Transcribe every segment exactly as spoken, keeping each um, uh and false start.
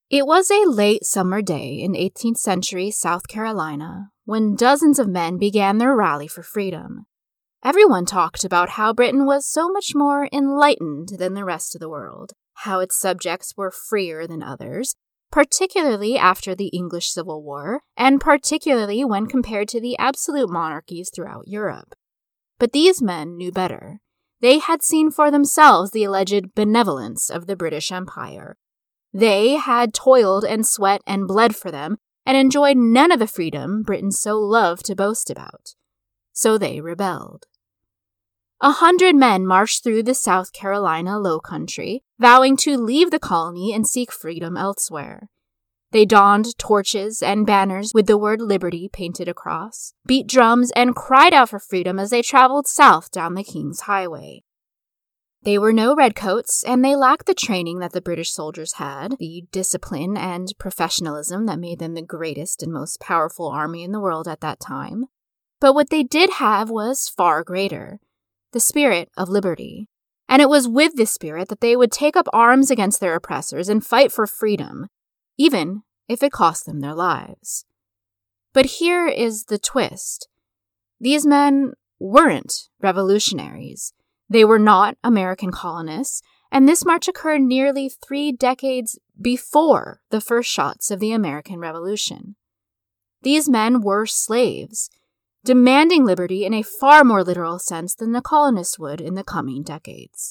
It was a late summer day in eighteenth century South Carolina when dozens of men began their rally for freedom. Everyone talked about how Britain was so much more enlightened than the rest of the world, how its subjects were freer than others, particularly after the English Civil War, and particularly when compared to the absolute monarchies throughout Europe. But these men knew better. They had seen for themselves the alleged benevolence of the British Empire. They had toiled and sweat and bled for them, and enjoyed none of the freedom Britain so loved to boast about. So they rebelled. A hundred men marched through the South Carolina Low Country, vowing to leave the colony and seek freedom elsewhere. They donned torches and banners with the word liberty painted across, beat drums, and cried out for freedom as they traveled south down the King's Highway. They were no redcoats, and they lacked the training that the British soldiers had, the discipline and professionalism that made them the greatest and most powerful army in the world at that time. But what they did have was far greater, the spirit of liberty. And it was with this spirit that they would take up arms against their oppressors and fight for freedom, even if it cost them their lives. But here is the twist. These men weren't revolutionaries. They were not American colonists, and this march occurred nearly three decades before the first shots of the American Revolution. These men were slaves, demanding liberty in a far more literal sense than the colonists would in the coming decades.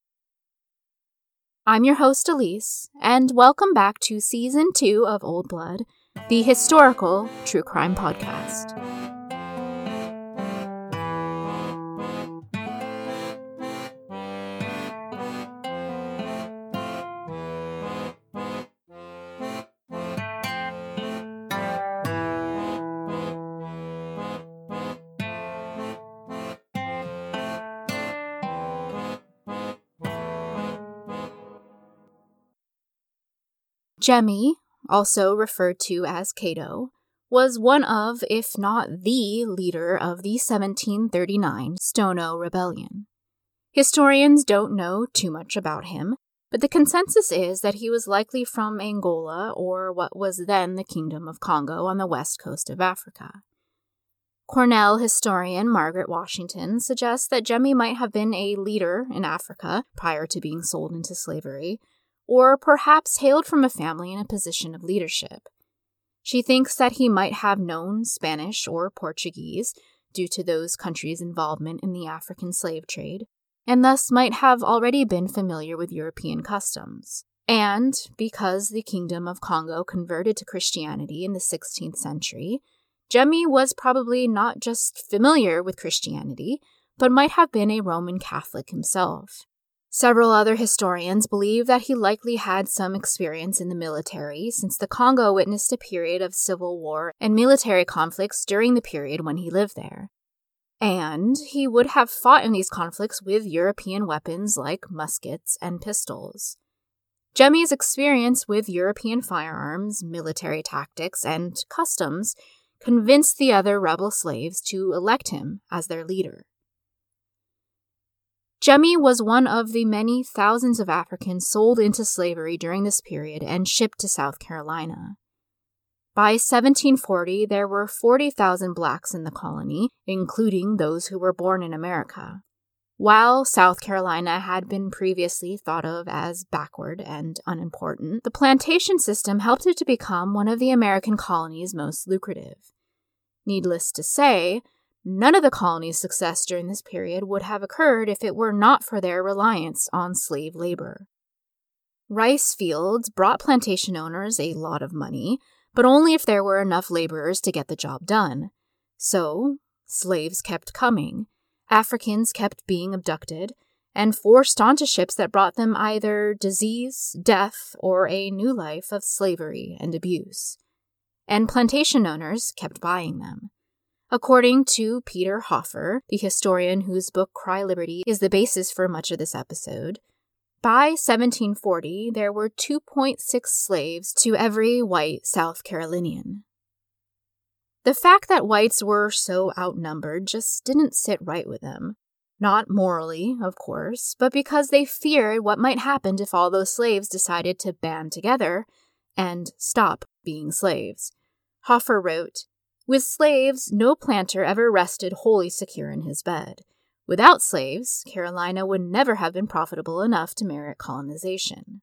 I'm your host, Elise, and welcome back to Season two of Old Blood, the historical true crime podcast. Jemmy, also referred to as Cato, was one of, if not the, leader of the seventeen thirty-nine Stono Rebellion. Historians don't know too much about him, but the consensus is that he was likely from Angola, or what was then the Kingdom of Congo on the west coast of Africa. Cornell historian Margaret Washington suggests that Jemmy might have been a leader in Africa prior to being sold into slavery, or perhaps hailed from a family in a position of leadership. She thinks that he might have known Spanish or Portuguese due to those countries' involvement in the African slave trade, and thus might have already been familiar with European customs. And because the Kingdom of Congo converted to Christianity in the sixteenth century, Jemmy was probably not just familiar with Christianity, but might have been a Roman Catholic himself. Several other historians believe that he likely had some experience in the military, since the Congo witnessed a period of civil war and military conflicts during the period when he lived there. And he would have fought in these conflicts with European weapons like muskets and pistols. Jemmy's experience with European firearms, military tactics, and customs convinced the other rebel slaves to elect him as their leader. Jemmy was one of the many thousands of Africans sold into slavery during this period and shipped to South Carolina. By seventeen forty, there were forty thousand blacks in the colony, including those who were born in America. While South Carolina had been previously thought of as backward and unimportant, the plantation system helped it to become one of the American colonies' most lucrative. Needless to say, none of the colony's success during this period would have occurred if it were not for their reliance on slave labor. Rice fields brought plantation owners a lot of money, but only if there were enough laborers to get the job done. So, slaves kept coming, Africans kept being abducted, and forced onto ships that brought them either disease, death, or a new life of slavery and abuse. And plantation owners kept buying them. According to Peter Hoffer, the historian whose book Cry Liberty is the basis for much of this episode, by seventeen forty, there were two point six slaves to every white South Carolinian. The fact that whites were so outnumbered just didn't sit right with them. Not morally, of course, but because they feared what might happen if all those slaves decided to band together and stop being slaves. Hoffer wrote, "With slaves, no planter ever rested wholly secure in his bed. Without slaves, Carolina would never have been profitable enough to merit colonization."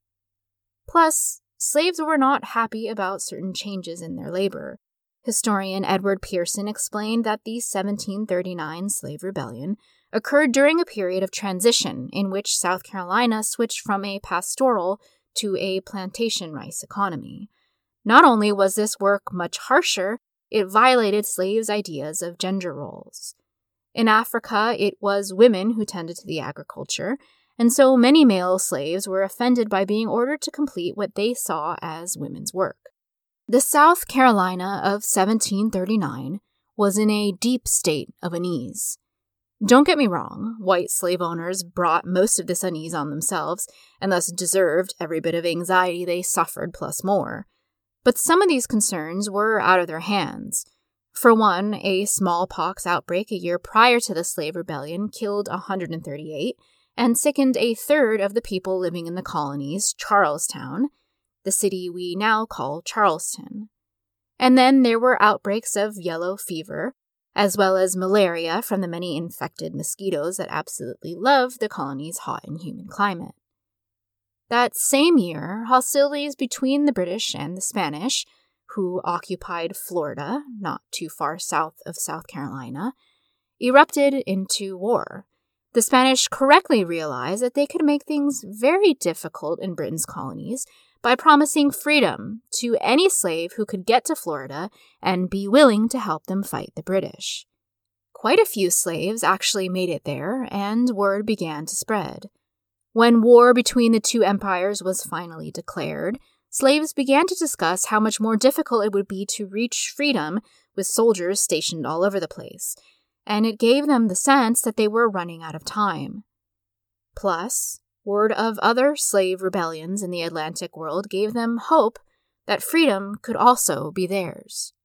Plus, slaves were not happy about certain changes in their labor. Historian Edward Pearson explained that the seventeen thirty-nine slave rebellion occurred during a period of transition in which South Carolina switched from a pastoral to a plantation rice economy. Not only was this work much harsher, it violated slaves' ideas of gender roles. In Africa, it was women who tended to the agriculture, and so many male slaves were offended by being ordered to complete what they saw as women's work. The South Carolina of seventeen thirty-nine was in a deep state of unease. Don't get me wrong, white slave owners brought most of this unease on themselves, and thus deserved every bit of anxiety they suffered plus more. But some of these concerns were out of their hands. For one, a smallpox outbreak a year prior to the slave rebellion killed one hundred thirty-eight and sickened a third of the people living in the colonies, Charlestown, the city we now call Charleston. And then there were outbreaks of yellow fever, as well as malaria from the many infected mosquitoes that absolutely love the colony's hot and humid climate. That same year, hostilities between the British and the Spanish, who occupied Florida, not too far south of South Carolina, erupted into war. The Spanish correctly realized that they could make things very difficult in Britain's colonies by promising freedom to any slave who could get to Florida and be willing to help them fight the British. Quite a few slaves actually made it there, and word began to spread. When war between the two empires was finally declared, slaves began to discuss how much more difficult it would be to reach freedom with soldiers stationed all over the place, and it gave them the sense that they were running out of time. Plus, word of other slave rebellions in the Atlantic world gave them hope that freedom could also be theirs.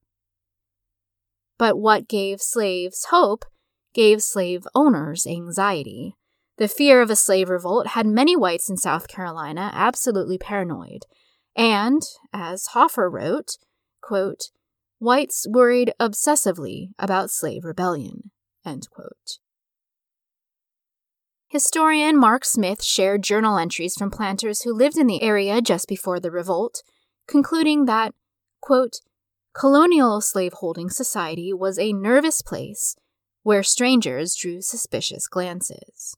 But what gave slaves hope gave slave owners anxiety. The fear of a slave revolt had many whites in South Carolina absolutely paranoid, and, as Hoffer wrote, quote, "Whites worried obsessively about slave rebellion," end quote. Historian Mark Smith shared journal entries from planters who lived in the area just before the revolt, concluding that, quote, "Colonial slaveholding society was a nervous place where strangers drew suspicious glances."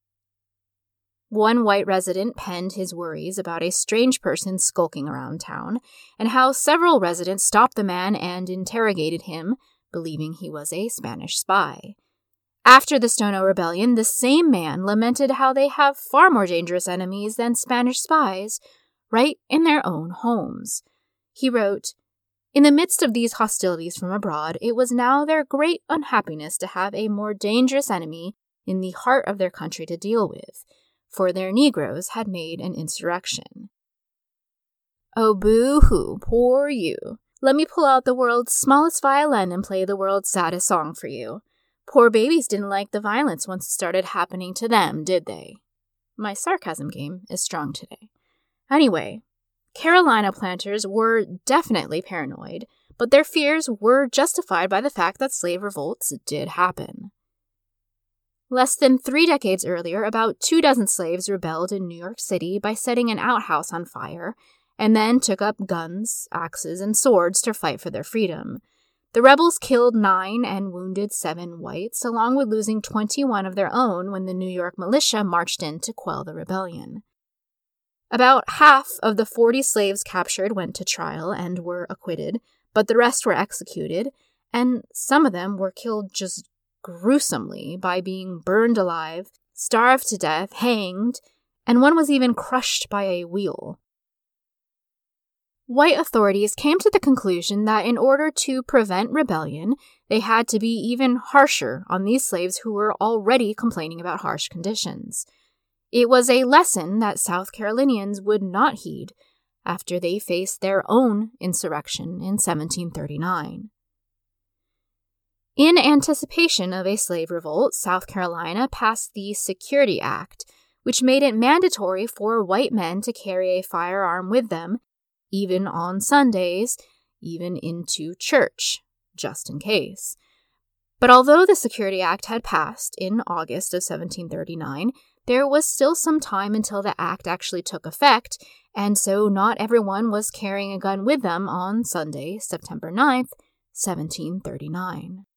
One white resident penned his worries about a strange person skulking around town, and how several residents stopped the man and interrogated him, believing he was a Spanish spy. After the Stono Rebellion, the same man lamented how they have far more dangerous enemies than Spanish spies right in their own homes. He wrote, "In the midst of these hostilities from abroad, it was now their great unhappiness to have a more dangerous enemy in the heart of their country to deal with, for their Negroes had made an insurrection." Oh, boo-hoo, poor you. Let me pull out the world's smallest violin and play the world's saddest song for you. Poor babies didn't like the violence once it started happening to them, did they? My sarcasm game is strong today. Anyway, Carolina planters were definitely paranoid, but their fears were justified by the fact that slave revolts did happen. Less than three decades earlier, about two dozen slaves rebelled in New York City by setting an outhouse on fire, and then took up guns, axes, and swords to fight for their freedom. The rebels killed nine and wounded seven whites, along with losing twenty-one of their own when the New York militia marched in to quell the rebellion. About half of the forty slaves captured went to trial and were acquitted, but the rest were executed, and some of them were killed just gruesomely by being burned alive, starved to death, hanged, and one was even crushed by a wheel. White authorities came to the conclusion that in order to prevent rebellion, they had to be even harsher on these slaves who were already complaining about harsh conditions. It was a lesson that South Carolinians would not heed after they faced their own insurrection in seventeen thirty-nine. In anticipation of a slave revolt, South Carolina passed the Security Act, which made it mandatory for white men to carry a firearm with them even on Sundays, even into church, just in case. But although the Security Act had passed in August of seventeen thirty-nine, there was still some time until the act actually took effect, and so not everyone was carrying a gun with them on Sunday, September ninth, seventeen thirty-nine.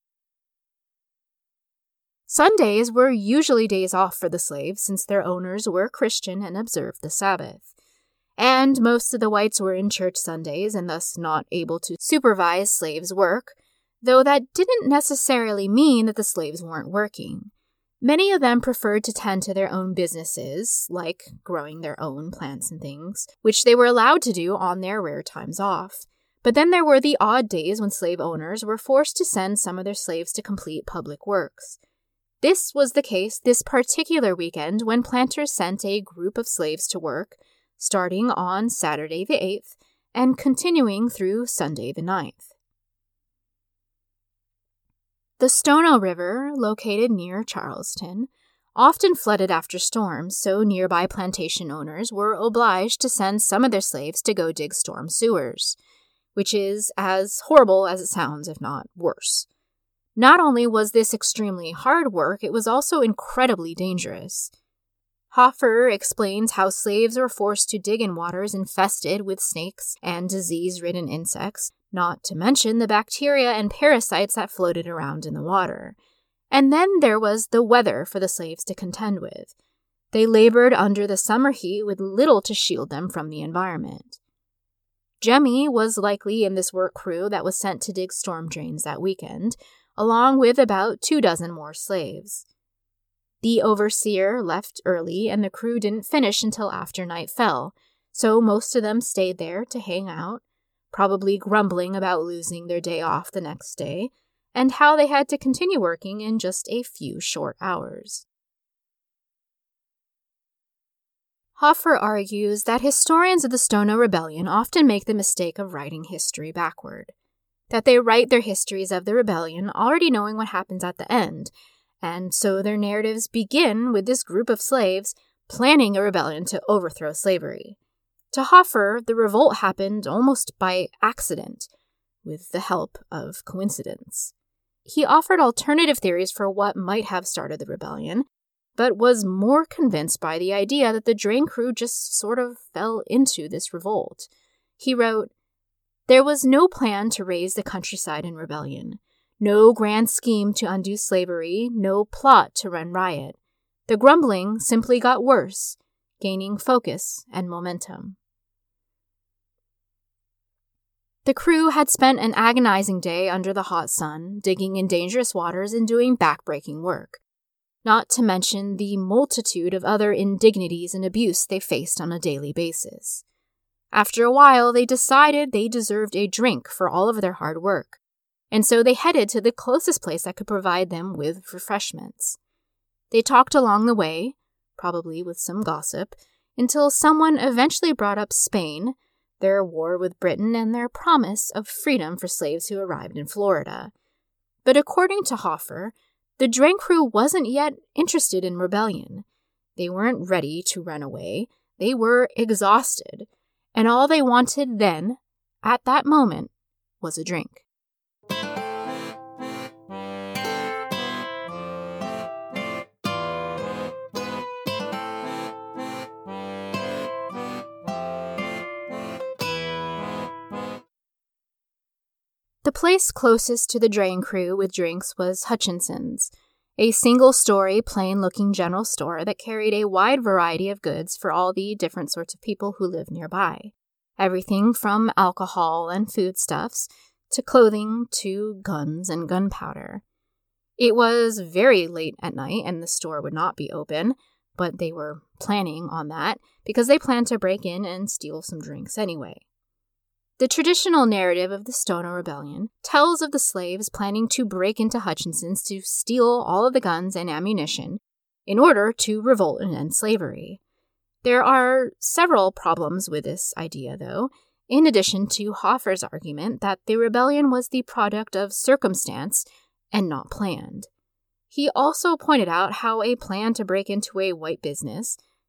Sundays were usually days off for the slaves since their owners were Christian and observed the Sabbath. And most of the whites were in church Sundays and thus not able to supervise slaves' work, though that didn't necessarily mean that the slaves weren't working. Many of them preferred to tend to their own businesses, like growing their own plants and things, which they were allowed to do on their rare times off. But then there were the odd days when slave owners were forced to send some of their slaves to complete public works. This was the case this particular weekend when planters sent a group of slaves to work, starting on Saturday the eighth and continuing through Sunday the ninth. The Stono River, located near Charleston, often flooded after storms, so nearby plantation owners were obliged to send some of their slaves to go dig storm sewers, which is as horrible as it sounds, if not worse. Not only was this extremely hard work, it was also incredibly dangerous. Hoffer explains how slaves were forced to dig in waters infested with snakes and disease-ridden insects, not to mention the bacteria and parasites that floated around in the water. And then there was the weather for the slaves to contend with. They labored under the summer heat with little to shield them from the environment. Jemmy was likely in this work crew that was sent to dig storm drains that weekend, along with about two dozen more slaves. The overseer left early and the crew didn't finish until after night fell, so most of them stayed there to hang out, probably grumbling about losing their day off the next day, and how they had to continue working in just a few short hours. Hoffer argues that historians of the Stono Rebellion often make the mistake of writing history backward, that they write their histories of the rebellion already knowing what happens at the end, and so their narratives begin with this group of slaves planning a rebellion to overthrow slavery. To Hoffer, the revolt happened almost by accident, with the help of coincidence. He offered alternative theories for what might have started the rebellion, but was more convinced by the idea that the drain crew just sort of fell into this revolt. He wrote, "There was no plan to raise the countryside in rebellion, no grand scheme to undo slavery, no plot to run riot. The grumbling simply got worse, gaining focus and momentum." The crew had spent an agonizing day under the hot sun, digging in dangerous waters and doing back-breaking work, not to mention the multitude of other indignities and abuse they faced on a daily basis. After a while, they decided they deserved a drink for all of their hard work, and so they headed to the closest place that could provide them with refreshments. They talked along the way, probably with some gossip, until someone eventually brought up Spain, their war with Britain, and their promise of freedom for slaves who arrived in Florida. But according to Hoffer, the drain crew wasn't yet interested in rebellion. They weren't ready to run away. They were exhausted, and all they wanted then, at that moment, was a drink. The place closest to the drain crew with drinks was Hutchinson's, a single-story, plain-looking general store that carried a wide variety of goods for all the different sorts of people who lived nearby. Everything from alcohol and foodstuffs to clothing to guns and gunpowder. It was very late at night and the store would not be open, but they were planning on that because they planned to break in and steal some drinks anyway. The traditional narrative of the Stono Rebellion tells of the slaves planning to break into Hutchinson's to steal all of the guns and ammunition in order to revolt and end slavery. There are several problems with this idea, though, in addition to Hoffer's argument that the rebellion was the product of circumstance and not planned. He also pointed out how a plan to break into a white business,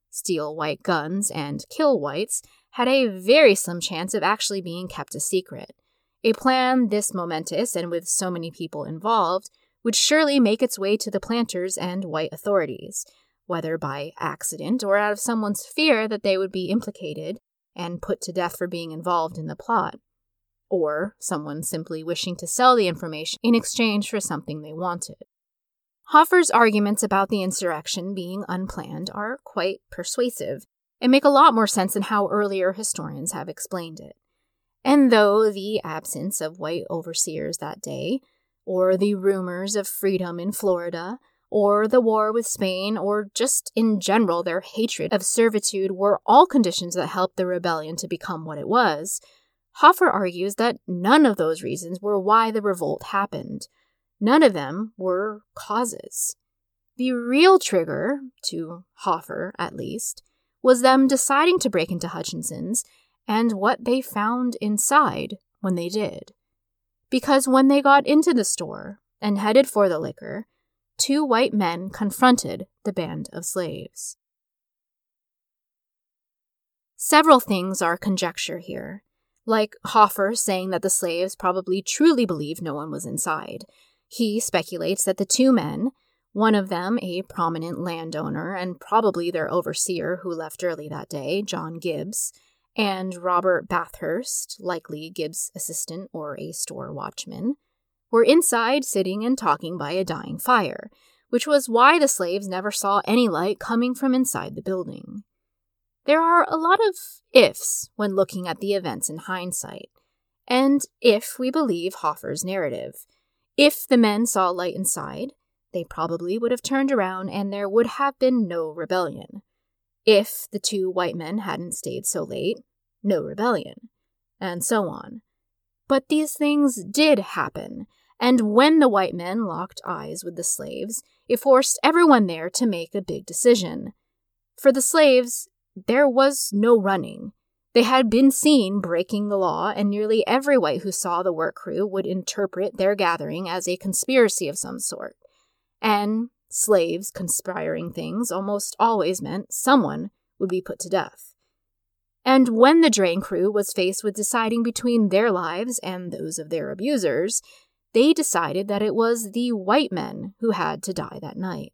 steal white guns, and kill whites had a very slim chance of actually being kept a secret. A plan this momentous and with so many people involved would surely make its way to the planters and white authorities, whether by accident or out of someone's fear that they would be implicated and put to death for being involved in the plot, or someone simply wishing to sell the information in exchange for something they wanted. Hoffer's arguments about the insurrection being unplanned are quite persuasive and make a lot more sense than how earlier historians have explained it. And though the absence of white overseers that day, or the rumors of freedom in Florida, or the war with Spain, or just in general their hatred of servitude were all conditions that helped the rebellion to become what it was, Hoffer argues that none of those reasons were why the revolt happened. None of them were causes. The real trigger, to Hoffer at least, was them deciding to break into Hutchinson's and what they found inside when they did. Because when they got into the store and headed for the liquor, two white men confronted the band of slaves. Several things are conjecture here, like Hoffer saying that the slaves probably truly believed no one was inside. He speculates that the two men, one of them a prominent landowner and probably their overseer who left early that day, John Gibbs, and Robert Bathurst, likely Gibbs' assistant or a store watchman, were inside sitting and talking by a dying fire, which was why the slaves never saw any light coming from inside the building. There are a lot of ifs when looking at the events in hindsight, and if we believe Hoffer's narrative. If the men saw light inside, they probably would have turned around and there would have been no rebellion. If the two white men hadn't stayed so late, no rebellion, and so on. But these things did happen, and when the white men locked eyes with the slaves, it forced everyone there to make a big decision. For the slaves, there was no running. They had been seen breaking the law, and nearly every white who saw the work crew would interpret their gathering as a conspiracy of some sort. And slaves conspiring things almost always meant someone would be put to death. And when the drain crew was faced with deciding between their lives and those of their abusers, they decided that it was the white men who had to die that night.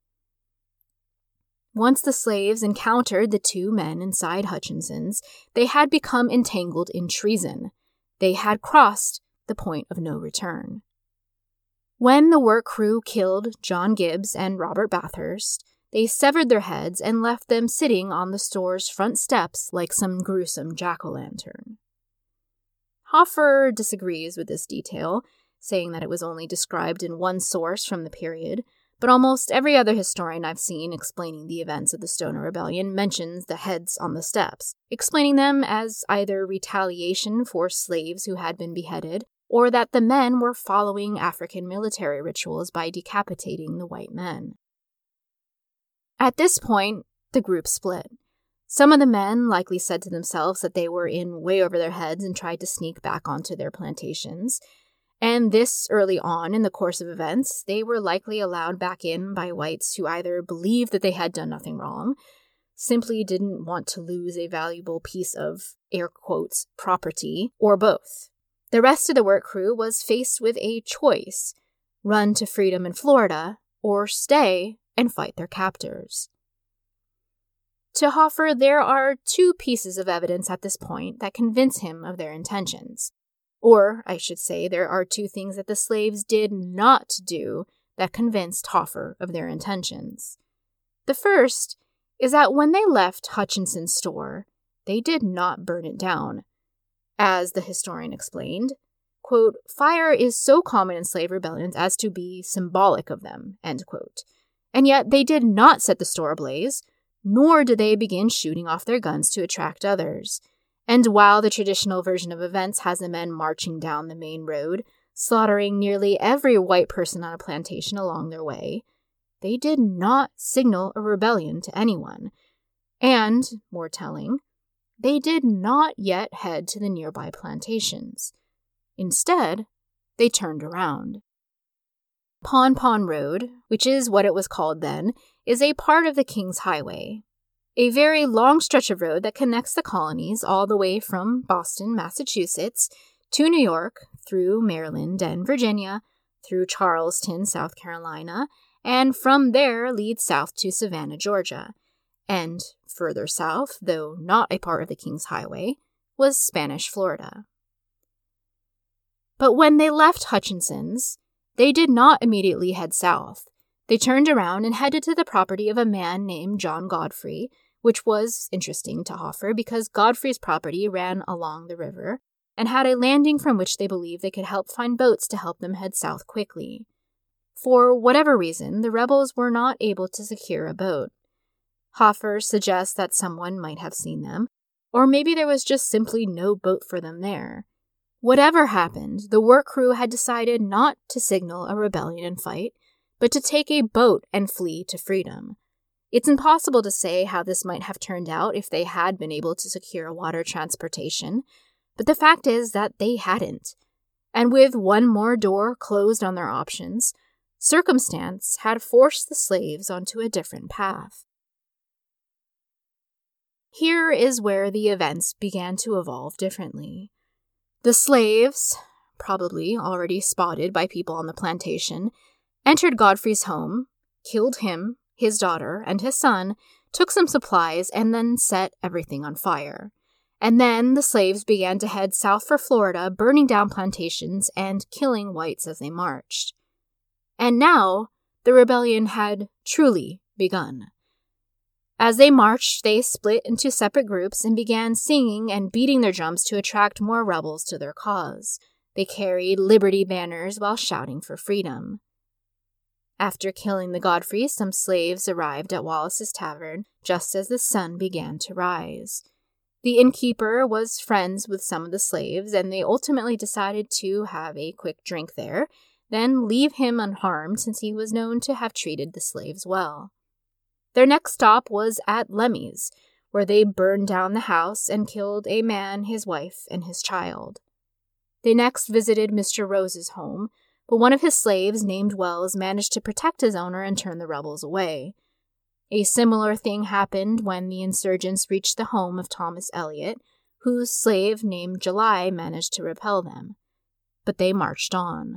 Once the slaves encountered the two men inside Hutchinson's, they had become entangled in treason. They had crossed the point of no return. When the work crew killed John Gibbs and Robert Bathurst, they severed their heads and left them sitting on the store's front steps like some gruesome jack-o'-lantern. Hoffer disagrees with this detail, saying that it was only described in one source from the period, but almost every other historian I've seen explaining the events of the Stoner Rebellion mentions the heads on the steps, explaining them as either retaliation for slaves who had been beheaded, or that the men were following African military rituals by decapitating the white men. At this point, the group split. Some of the men likely said to themselves that they were in way over their heads and tried to sneak back onto their plantations. And this early on in the course of events, they were likely allowed back in by whites who either believed that they had done nothing wrong, simply didn't want to lose a valuable piece of, air quotes, property, or both. The rest of the work crew was faced with a choice: run to freedom in Florida, or stay and fight their captors. To Hoffer, there are two pieces of evidence at this point that convince him of their intentions. Or, I should say, there are two things that the slaves did not do that convinced Hoffer of their intentions. The first is that when they left Hutchinson's store, they did not burn it down. As the historian explained, quote, "Fire is so common in slave rebellions as to be symbolic of them," end quote. And yet they did not set the store ablaze, nor did they begin shooting off their guns to attract others. And while the traditional version of events has the men marching down the main road, slaughtering nearly every white person on a plantation along their way, they did not signal a rebellion to anyone. And, more telling, they did not yet head to the nearby plantations. Instead, they turned around. Pon Pon Road, which is what it was called then, is a part of the King's Highway. a very long stretch of road that connects the colonies all the way from Boston, Massachusetts, to New York, through Maryland and Virginia, through Charleston, South Carolina, and from there leads south to Savannah, Georgia. And further south, though not a part of the King's Highway, was Spanish Florida. But when they left Hutchinson's, they did not immediately head south. They turned around and headed to the property of a man named John Godfrey, which was interesting to Hoffer because Godfrey's property ran along the river and had a landing from which they believed they could help find boats to help them head south quickly. For whatever reason, the rebels were not able to secure a boat. Hoffer suggests that someone might have seen them, or maybe there was just simply no boat for them there. Whatever happened, the work crew had decided not to signal a rebellion and fight, but to take a boat and flee to freedom. It's impossible to say how this might have turned out if they had been able to secure water transportation, but the fact is that they hadn't. And with one more door closed on their options, circumstance had forced the slaves onto a different path. Here is where the events began to evolve differently. The slaves, probably already spotted by people on the plantation, entered Godfrey's home, killed him, his daughter, and his son, took some supplies, and then set everything on fire. And then the slaves began to head south for Florida, burning down plantations and killing whites as they marched. And now, the rebellion had truly begun. As they marched, they split into separate groups and began singing and beating their drums to attract more rebels to their cause. They carried liberty banners while shouting for freedom. After killing the Godfreys, some slaves arrived at Wallace's Tavern just as the sun began to rise. The innkeeper was friends with some of the slaves, and they ultimately decided to have a quick drink there, then leave him unharmed since he was known to have treated the slaves well. Their next stop was at Lemmy's, where they burned down the house and killed a man, his wife, and his child. They next visited Mister Rose's home, but one of his slaves, named Wells, managed to protect his owner and turn the rebels away. A similar thing happened when the insurgents reached the home of Thomas Eliot, whose slave, named July, managed to repel them. But they marched on.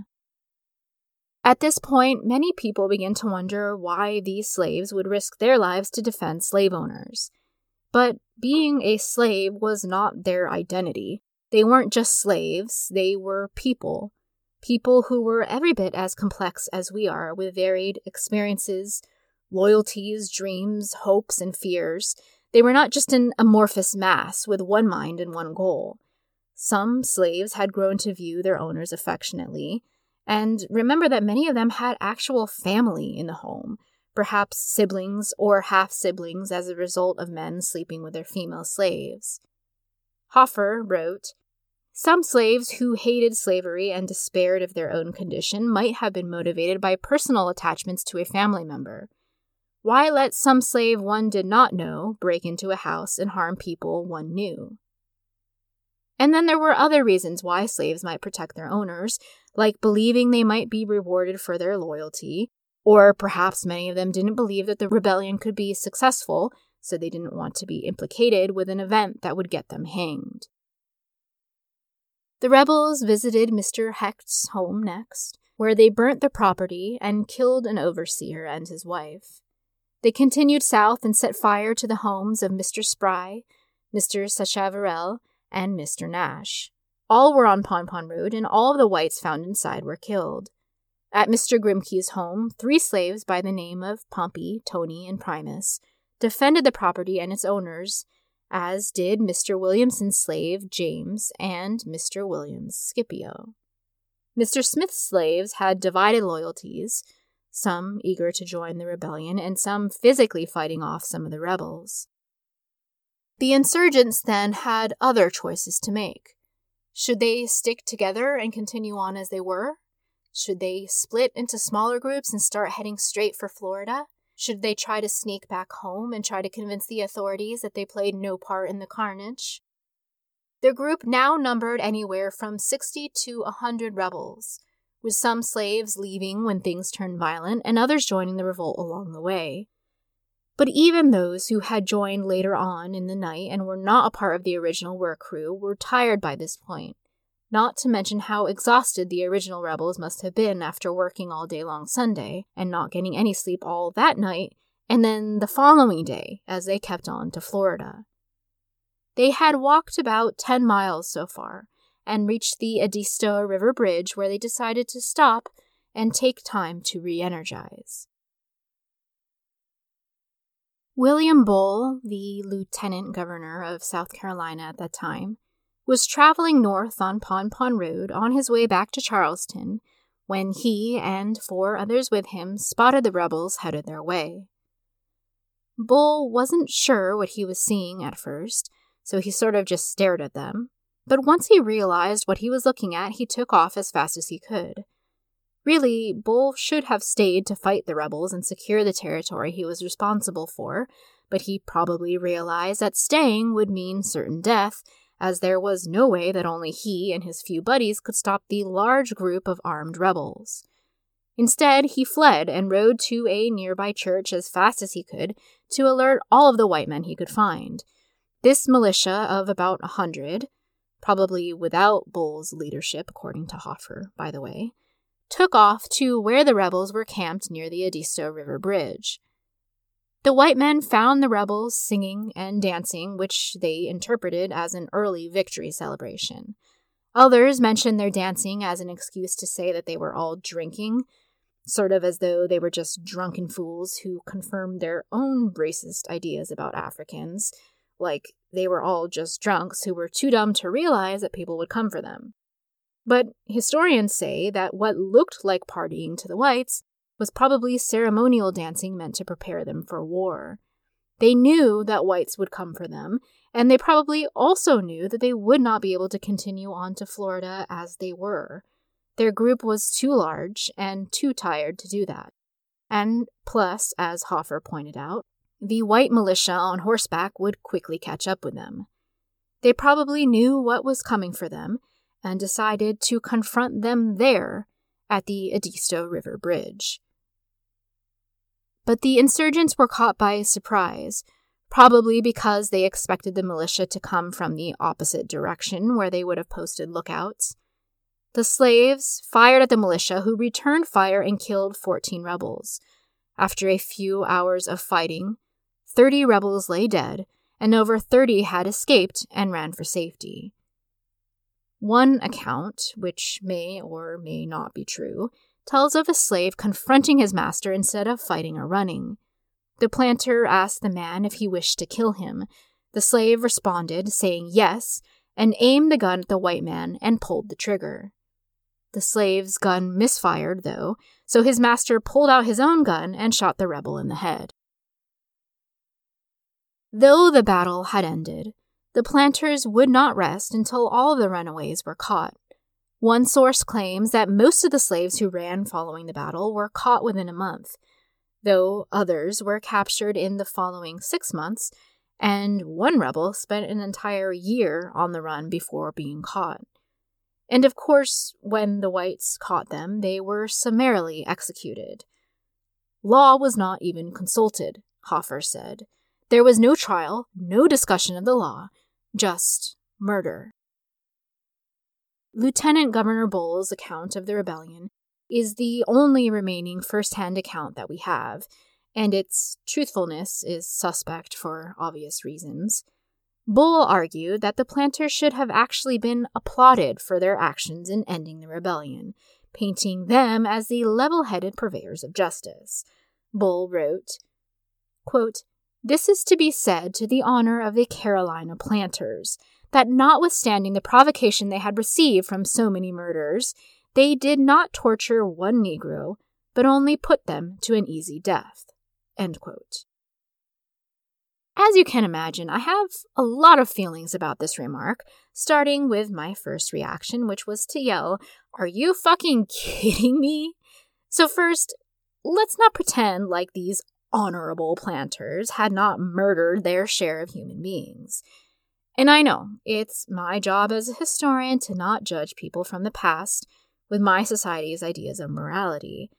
At this point, many people began to wonder why these slaves would risk their lives to defend slave owners. But being a slave was not their identity. They weren't just slaves, they were people. People who were every bit as complex as we are, with varied experiences, loyalties, dreams, hopes, and fears. They were not just an amorphous mass with one mind and one goal. Some slaves had grown to view their owners affectionately, and remember that many of them had actual family in the home, perhaps siblings or half-siblings as a result of men sleeping with their female slaves. Hoffer wrote, "Some slaves who hated slavery and despaired of their own condition might have been motivated by personal attachments to a family member. Why let some slave one did not know break into a house and harm people one knew?" And then there were other reasons why slaves might protect their owners, like believing they might be rewarded for their loyalty, or perhaps many of them didn't believe that the rebellion could be successful, so they didn't want to be implicated with an event that would get them hanged. The rebels visited Mister Hecht's home next, where they burnt the property and killed an overseer and his wife. They continued south and set fire to the homes of Mister Spry, Mister Sachavarel, and Mister Nash. All were on Pon-Pon Road, and all of the whites found inside were killed. At Mister Grimke's home, three slaves by the name of Pompey, Tony, and Primus defended the property and its owners, as did Mister Williamson's slave, James, and Mister Williams, Scipio. Mister Smith's slaves had divided loyalties, some eager to join the rebellion and some physically fighting off some of the rebels. The insurgents then had other choices to make. Should they stick together and continue on as they were? Should they split into smaller groups and start heading straight for Florida? Should they try to sneak back home and try to convince the authorities that they played no part in the carnage? Their group now numbered anywhere from sixty to one hundred rebels, with some slaves leaving when things turned violent and others joining the revolt along the way. But even those who had joined later on in the night and were not a part of the original work crew were tired by this point, not to mention how exhausted the original rebels must have been after working all day long Sunday and not getting any sleep all that night, and then the following day as they kept on to Florida. They had walked about ten miles so far and reached the Edisto River Bridge, where they decided to stop and take time to re-energize. William Bull, the lieutenant governor of South Carolina at that time, was traveling north on Pon Pon Road on his way back to Charleston when he and four others with him spotted the rebels headed their way. Bull wasn't sure what he was seeing at first, so he sort of just stared at them, but once he realized what he was looking at, he took off as fast as he could. Really, Bull should have stayed to fight the rebels and secure the territory he was responsible for, but he probably realized that staying would mean certain death, as there was no way that only he and his few buddies could stop the large group of armed rebels. Instead, he fled and rode to a nearby church as fast as he could to alert all of the white men he could find. This militia of about a hundred, probably without Bull's leadership, according to Hoffer, by the way, took off to where the rebels were camped near the Edisto River Bridge. The white men found the rebels singing and dancing, which they interpreted as an early victory celebration. Others mentioned their dancing as an excuse to say that they were all drinking, sort of as though they were just drunken fools who confirmed their own racist ideas about Africans, like they were all just drunks who were too dumb to realize that people would come for them. But historians say that what looked like partying to the whites was probably ceremonial dancing meant to prepare them for war. They knew that whites would come for them, and they probably also knew that they would not be able to continue on to Florida as they were. Their group was too large and too tired to do that. And plus, as Hoffer pointed out, the white militia on horseback would quickly catch up with them. They probably knew what was coming for them, and decided to confront them there at the Edisto River Bridge. But the insurgents were caught by surprise, probably because they expected the militia to come from the opposite direction where they would have posted lookouts. The slaves fired at the militia, who returned fire and killed fourteen rebels. After a few hours of fighting, thirty rebels lay dead, and over thirty had escaped and ran for safety. One account, which may or may not be true, tells of a slave confronting his master instead of fighting or running. The planter asked the man if he wished to kill him. The slave responded, saying yes, and aimed the gun at the white man and pulled the trigger. The slave's gun misfired, though, so his master pulled out his own gun and shot the rebel in the head. Though the battle had ended, the planters would not rest until all of the runaways were caught. One source claims that most of the slaves who ran following the battle were caught within a month, though others were captured in the following six months, and one rebel spent an entire year on the run before being caught. And of course, when the whites caught them, they were summarily executed. Law was not even consulted, Hoffer said. There was no trial, no discussion of the law, just murder. Lieutenant Governor Bull's account of the rebellion is the only remaining first-hand account that we have, and its truthfulness is suspect for obvious reasons. Bull argued that the planters should have actually been applauded for their actions in ending the rebellion, painting them as the level-headed purveyors of justice. Bull wrote, quote, "This is to be said to the honor of the Carolina planters, that notwithstanding the provocation they had received from so many murders, they did not torture one Negro, but only put them to an easy death." End quote. As you can imagine, I have a lot of feelings about this remark, starting with my first reaction, which was to yell, "Are you fucking kidding me?" So first, let's not pretend like these honorable planters had not murdered their share of human beings. And I know, it's my job as a historian to not judge people from the past with my society's ideas of morality.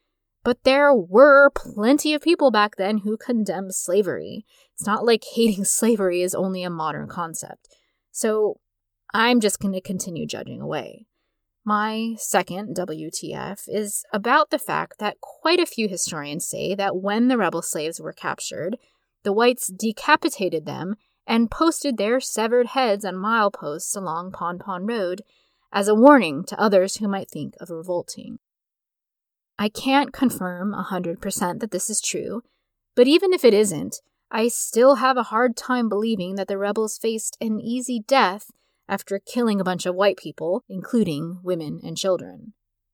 But there were plenty of people back then who condemned slavery. It's not like hating slavery is only a modern concept. So I'm just going to continue judging away. My second W T F is about the fact that quite a few historians say that when the rebel slaves were captured, the whites decapitated them and posted their severed heads on mileposts along Pon Pon Road as a warning to others who might think of revolting. I can't confirm one hundred percent that this is true, but even if it isn't, I still have a hard time believing that the rebels faced an easy death after killing a bunch of white people, including women and children.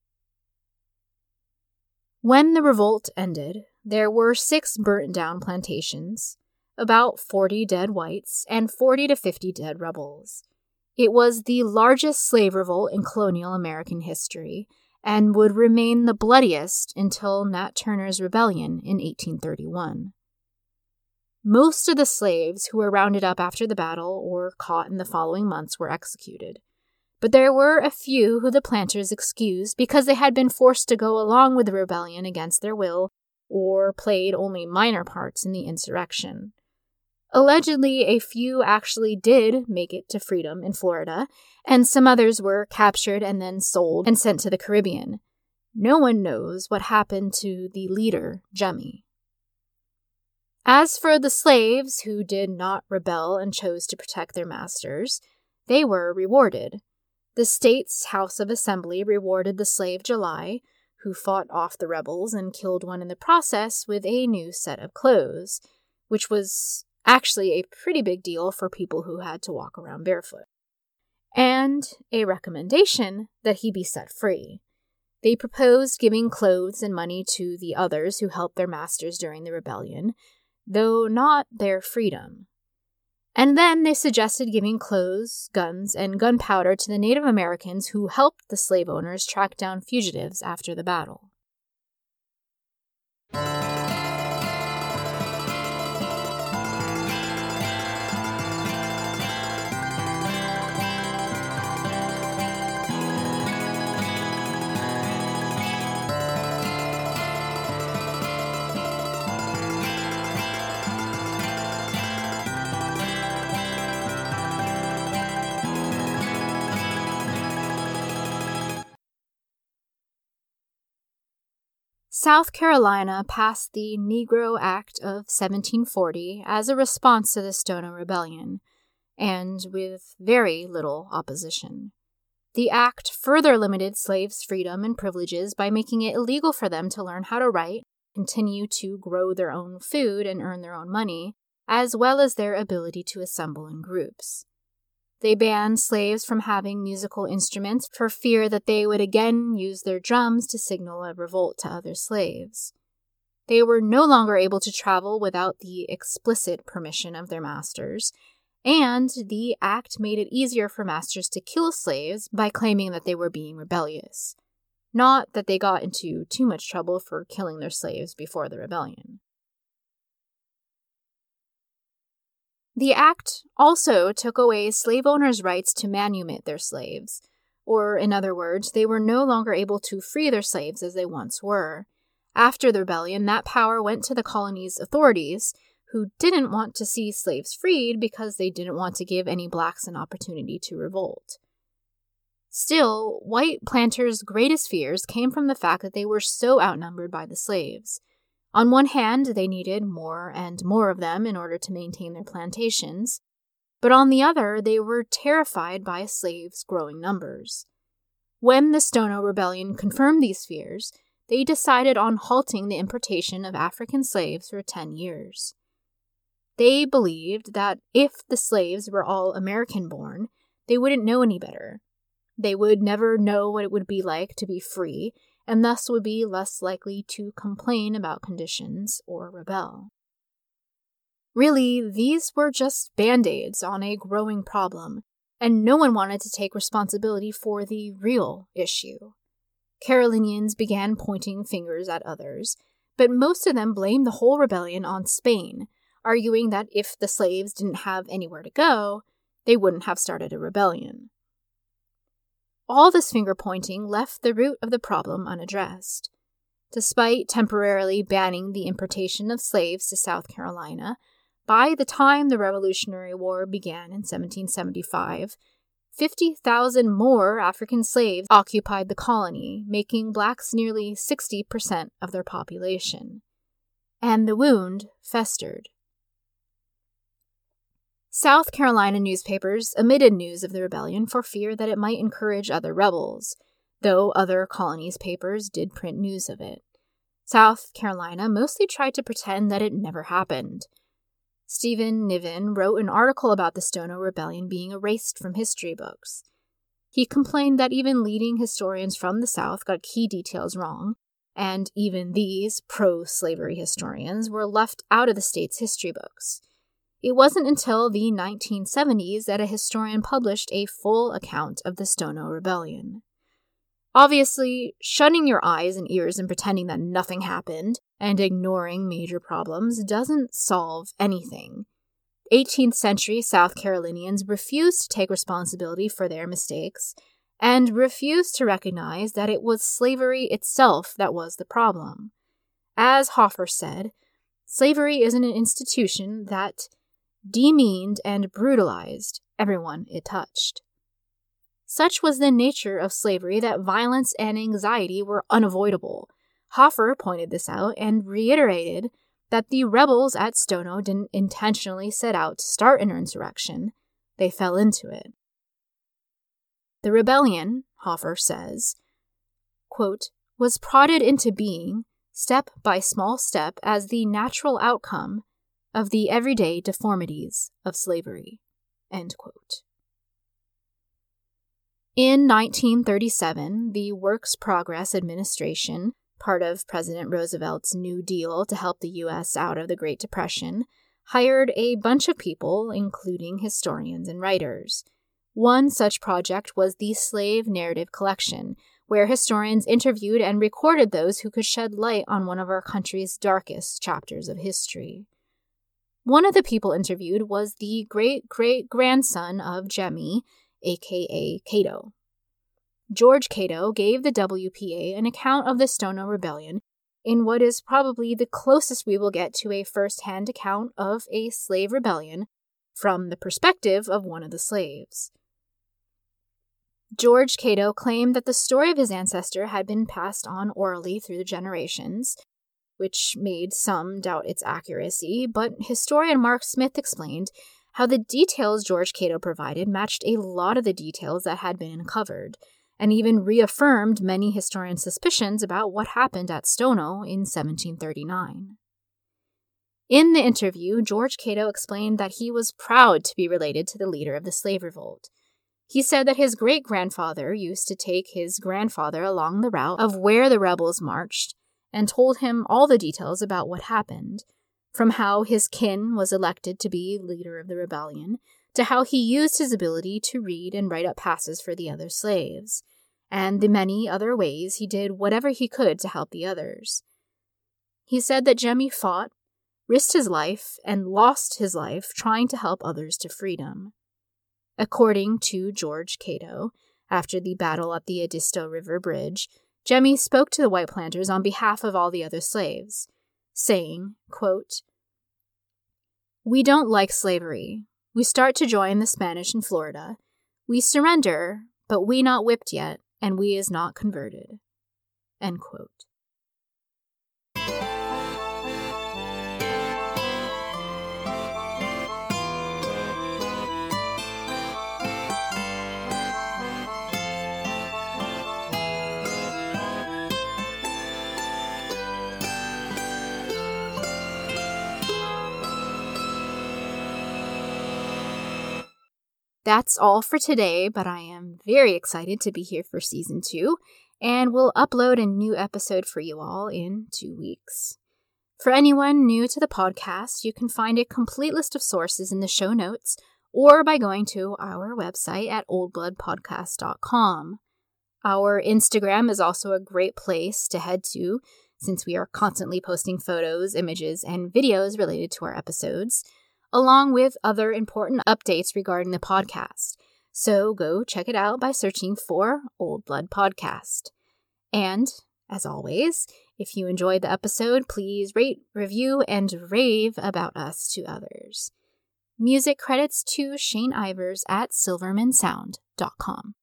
When the revolt ended, there were six burnt-down plantations, about forty dead whites, and forty to fifty dead rebels. It was the largest slave revolt in colonial American history, and would remain the bloodiest until Nat Turner's Rebellion in eighteen thirty-one. Most of the slaves who were rounded up after the battle or caught in the following months were executed, but there were a few who the planters excused because they had been forced to go along with the rebellion against their will or played only minor parts in the insurrection. Allegedly, a few actually did make it to freedom in Florida, and some others were captured and then sold and sent to the Caribbean. No one knows what happened to the leader, Jemmy. As for the slaves who did not rebel and chose to protect their masters, they were rewarded. The state's House of Assembly rewarded the slave July, who fought off the rebels and killed one in the process, with a new set of clothes, which was actually a pretty big deal for people who had to walk around barefoot, and a recommendation that he be set free. They proposed giving clothes and money to the others who helped their masters during the rebellion, though not their freedom. And then they suggested giving clothes, guns, and gunpowder to the Native Americans who helped the slave owners track down fugitives after the battle. South Carolina passed the Negro Act of seventeen forty as a response to the Stono Rebellion, and with very little opposition. The act further limited slaves' freedom and privileges by making it illegal for them to learn how to write, continue to grow their own food and earn their own money, as well as their ability to assemble in groups. They banned slaves from having musical instruments for fear that they would again use their drums to signal a revolt to other slaves. They were no longer able to travel without the explicit permission of their masters, and the act made it easier for masters to kill slaves by claiming that they were being rebellious. Not that they got into too much trouble for killing their slaves before the rebellion. The act also took away slave owners' rights to manumit their slaves, or in other words, they were no longer able to free their slaves as they once were. After the rebellion, that power went to the colony's authorities, who didn't want to see slaves freed because they didn't want to give any blacks an opportunity to revolt. Still, white planters' greatest fears came from the fact that they were so outnumbered by the slaves. On one hand, they needed more and more of them in order to maintain their plantations, but on the other, they were terrified by slaves' growing numbers. When the Stono Rebellion confirmed these fears, they decided on halting the importation of African slaves for ten years. They believed that if the slaves were all American-born, they wouldn't know any better. They would never know what it would be like to be free, and thus would be less likely to complain about conditions or rebel. Really, these were just band-aids on a growing problem, and no one wanted to take responsibility for the real issue. Carolinians began pointing fingers at others, but most of them blamed the whole rebellion on Spain, arguing that if the slaves didn't have anywhere to go, they wouldn't have started a rebellion. All this finger-pointing left the root of the problem unaddressed. Despite temporarily banning the importation of slaves to South Carolina, by the time the Revolutionary War began in seventeen seventy-five, fifty thousand more African slaves occupied the colony, making blacks nearly sixty percent of their population. And the wound festered. South Carolina newspapers omitted news of the rebellion for fear that it might encourage other rebels, though other colonies' papers did print news of it. South Carolina mostly tried to pretend that it never happened. Stephen Niven wrote an article about the Stono Rebellion being erased from history books. He complained that even leading historians from the South got key details wrong, and even these pro-slavery historians were left out of the state's history books. It wasn't until the nineteen seventies that a historian published a full account of the Stono Rebellion. Obviously, shutting your eyes and ears and pretending that nothing happened and ignoring major problems doesn't solve anything. eighteenth century South Carolinians refused to take responsibility for their mistakes and refused to recognize that it was slavery itself that was the problem. As Hoffer said, slavery is an institution that demeaned and brutalized everyone it touched. Such was the nature of slavery that violence and anxiety were unavoidable. Hoffer pointed this out and reiterated that the rebels at Stono didn't intentionally set out to start an insurrection. They fell into it. The rebellion, Hoffer says, quote, was prodded into being, step by small step, as the natural outcome of the everyday deformities of slavery, end quote. In nineteen thirty-seven, the Works Progress Administration, part of President Roosevelt's New Deal to help the U S out of the Great Depression, hired a bunch of people, including historians and writers. One such project was the Slave Narrative Collection, where historians interviewed and recorded those who could shed light on one of our country's darkest chapters of history. One of the people interviewed was the great-great-grandson of Jemmy, aka Cato. George Cato gave the W P A an account of the Stono Rebellion in what is probably the closest we will get to a first-hand account of a slave rebellion from the perspective of one of the slaves. George Cato claimed that the story of his ancestor had been passed on orally through the generations, which made some doubt its accuracy, but historian Mark Smith explained how the details George Cato provided matched a lot of the details that had been uncovered, and even reaffirmed many historians' suspicions about what happened at Stono in seventeen thirty-nine. In the interview, George Cato explained that he was proud to be related to the leader of the slave revolt. He said that his great-grandfather used to take his grandfather along the route of where the rebels marched and told him all the details about what happened, from how his kin was elected to be leader of the rebellion, to how he used his ability to read and write up passes for the other slaves, and the many other ways he did whatever he could to help the others. He said that Jemmy fought, risked his life, and lost his life trying to help others to freedom. According to George Cato, after the battle at the Edisto River Bridge, Jemmy spoke to the white planters on behalf of all the other slaves, saying, quote, "We don't like slavery. We start to join the Spanish in Florida. We surrender, but we not whipped yet, and we is not converted." End quote. That's all for today, but I am very excited to be here for season two, and we'll upload a new episode for you all in two weeks. For anyone new to the podcast, you can find a complete list of sources in the show notes or by going to our website at old blood podcast dot com. Our Instagram is also a great place to head to, since we are constantly posting photos, images, and videos related to our episodes, along with other important updates regarding the podcast. So go check it out by searching for Old Blood Podcast. And, as always, If you enjoyed the episode, please rate, review, and rave about us to others. Music credits to Shane Ivers at silverman sound dot com.